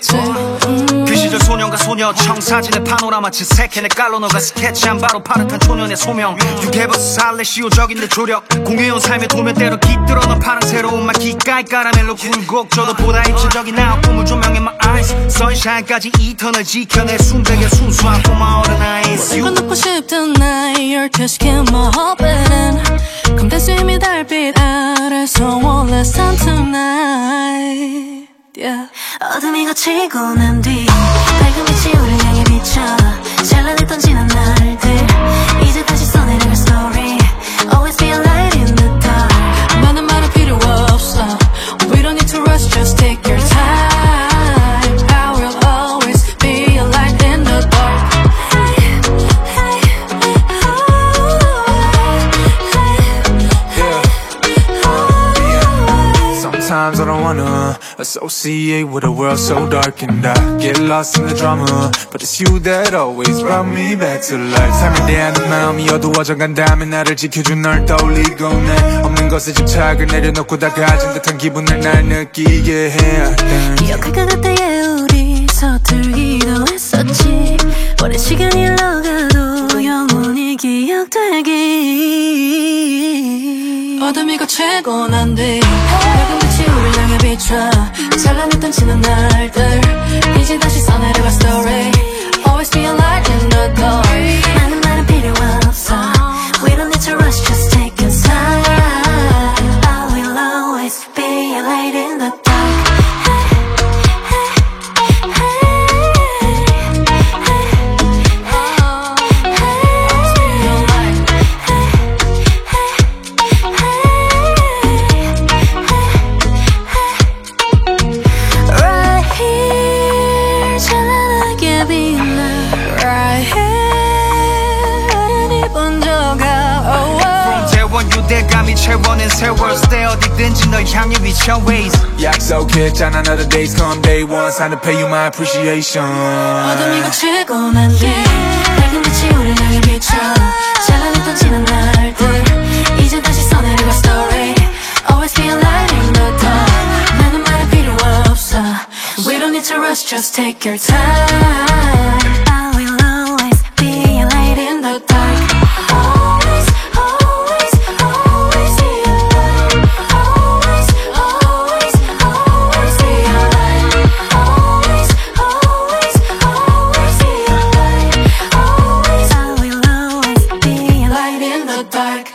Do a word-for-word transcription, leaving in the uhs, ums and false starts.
있지. 음. 그 시절 소년과 소녀 청사진의 파노라마치 세캔의 깔로너가 스케치한 바로 파릇한 초년의 소명. 유괴버스 살래 시오적인데 조력 공유해온 삶의 도면대로 깃들어 넌 파랑새로운 말 기가이 까라멜로 굴곡져도 보다 입체적인 나 꿈을 조명해 my eyes 선샤인까지 이 턴을 지켜내 순백의 순수한 for my other eyes. 이건 놓고 싶던 나의 열퇴시킨 my hope는 검대 스위미 달빛 아래서 one last time tonight. Yeah. 어둠이 걷히고 난 뒤 밝은 빛이 우릴 향해 비춰 찬란했던 지난 날들 이제 다시 써내려갈 story. Always be a light in the dark. 많은 말은 필요 없어. We don't need to rush, just take your time. I will always be a light in the dark. Hey, hey, oh, hey, Yeah. Sometimes I don't wanna associate with a world so dark, and I get lost in the drama, but it's you that always brought me back to life. 삶에 대한 마음이 어두워져 간다면 나를 지켜준 널 떠올리고 내 없는 것에 집착을 내려놓고 다 가진 듯한 기분을 날 느끼게 해. 기억할 것 같아 yeah, 우리 서툴기도 했었지. 오랜 시간이 흘러가도 영원히 기억되기. 어둠이 걷히고 난 뒤 밝은 빛이 우릴 향해 비춰 찬란했던 지난 날들 이제 다시 써내려갈 story. Always be a light in the dark. 많은 말은 필요 없어. We don't need to rush, just take your time. I will always be a light in the dark. 유대감이 채워낸 세월 stay 어디든지 널 향해 비춰 ways. 약속했잖아 another days come day one time to pay you my appreciation. 어둠이 걷히고 난 뒤 밝은 빛이 우릴 향해 비춰 찬란했던 지난 날들 이제 다시 써내려갈 story. Always be a light in the dark. 많은 말은 필요 없어. We don't need to rush, just take your time. I will always be a light in the dark. Always, always, always be a light. Always, always, always be a light. Always, always, always be a light. Always, I will always be a light in the dark.